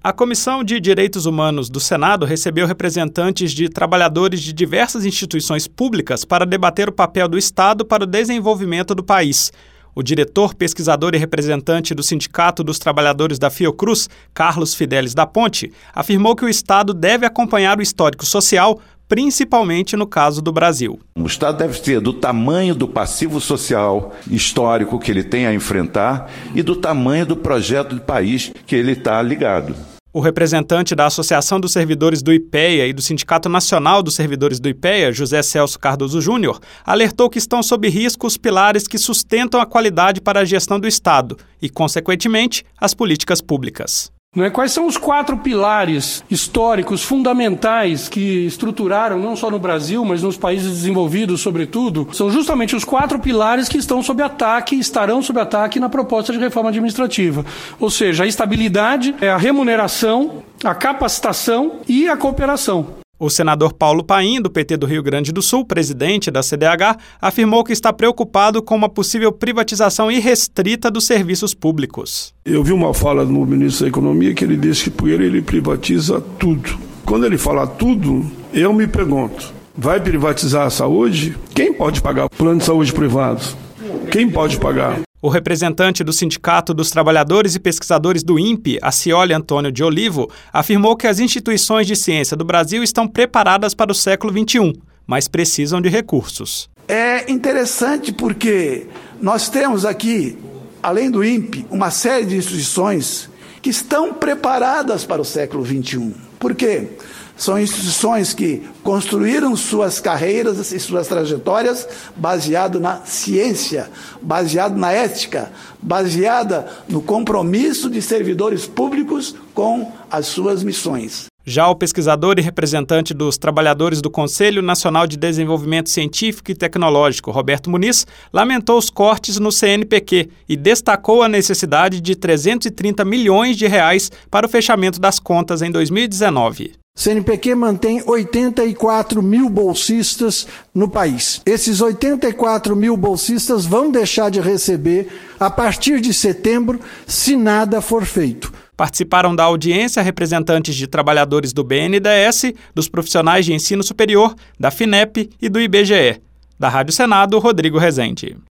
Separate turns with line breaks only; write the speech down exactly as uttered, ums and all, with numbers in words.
A Comissão de Direitos Humanos do Senado recebeu representantes de trabalhadores de diversas instituições públicas para debater o papel do Estado para o desenvolvimento do país. O diretor, pesquisador e representante do Sindicato dos Trabalhadores da Fiocruz, Carlos Fidelis da Ponte, afirmou que o Estado deve acompanhar o histórico social, principalmente no caso do Brasil.
O Estado deve ser do tamanho do passivo social histórico que ele tem a enfrentar e do tamanho do projeto de país que ele está ligado.
O representante da Associação dos Servidores do IPEA e do Sindicato Nacional dos Servidores do IPEA, José Celso Cardoso Júnior, alertou que estão sob risco os pilares que sustentam a qualidade para a gestão do Estado e, consequentemente, as políticas públicas.
Não é? Quais são os quatro pilares históricos fundamentais que estruturaram, não só no Brasil, mas nos países desenvolvidos, sobretudo? São justamente os quatro pilares que estão sob ataque, estarão sob ataque na proposta de reforma administrativa. Ou seja, a estabilidade, a remuneração, a capacitação e a cooperação.
O senador Paulo Paim, do P T do Rio Grande do Sul, presidente da C D H, afirmou que está preocupado com uma possível privatização irrestrita dos serviços públicos.
Eu vi uma fala do ministro da Economia que ele disse que por ele ele privatiza tudo. Quando ele fala tudo, eu me pergunto, vai privatizar a saúde? Quem pode pagar plano de saúde privado? Quem pode pagar?
O representante do Sindicato dos Trabalhadores e Pesquisadores do INPE, Acioli Antônio de Olivo, afirmou que as instituições de ciência do Brasil estão preparadas para o século vinte e um, mas precisam de recursos.
É interessante porque nós temos aqui, além do INPE, uma série de instituições que estão preparadas para o século vinte e um. Por quê? São instituições que construíram suas carreiras e suas trajetórias baseado na ciência, baseado na ética, baseada no compromisso de servidores públicos com as suas missões.
Já o pesquisador e representante dos trabalhadores do Conselho Nacional de Desenvolvimento Científico e Tecnológico, Roberto Muniz, lamentou os cortes no C N P Q e destacou a necessidade de trezentos e trinta milhões de reais para o fechamento das contas em dois mil e dezenove.
C N P Q mantém oitenta e quatro mil bolsistas no país. Esses oitenta e quatro mil bolsistas vão deixar de receber a partir de setembro, se nada for feito.
Participaram da audiência representantes de trabalhadores do B N D E S, dos profissionais de ensino superior, da FINEP e do I B G E. Da Rádio Senado, Rodrigo Rezende.